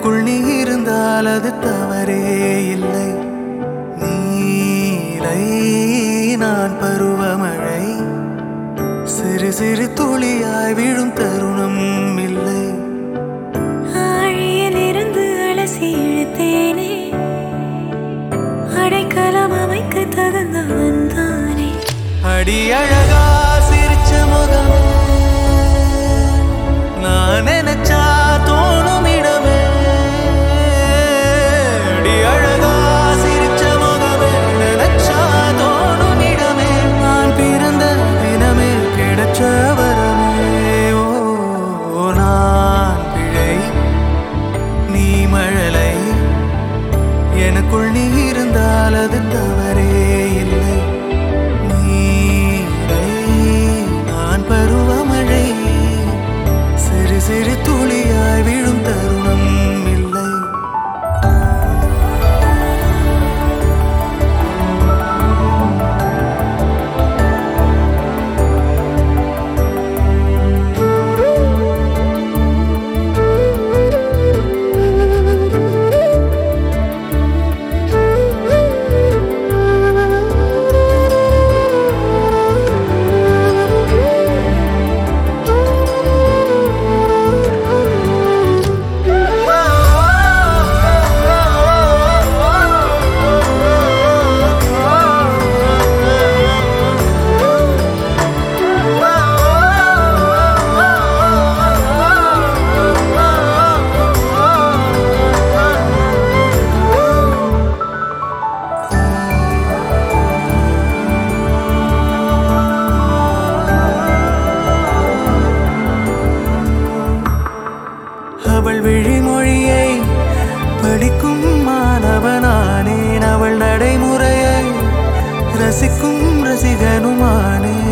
எனக்குள் நீ இருந்தால் அது தவறே இல்லை. நீலை நான் பருவமழை, சிறு சிறு துளியாய் விழும் தருணம் இல்லை. ஆழியில் இருந்து அலசி இழுத்தேனே, அடைக்கலம் அமைக்க தகுந்தவன் தானே. அடி அழகா சிரிச்ச முகம், நான் நினைச்சா தோணும் இடமே. அடி அழகா சிரிச்ச முகமே, நினைச்சா தோணும் இடமே. நான் பிறந்த தினமே கிடைச்ச வரமே. ஓ நான் பிழை, நீ மழலை, எனக்குள் நீ இருந்தால் அது தவறே இல்லை. நீலை நான் பருவமழை, சிறு சிறு துளியாய் விழும் தருணம் இல்லை. அவள் விழிமொழியை படிக்கும் மாணவனானேன், அவள் நடைமுறையை ரசிக்கும் ரசிகனுமானேன்.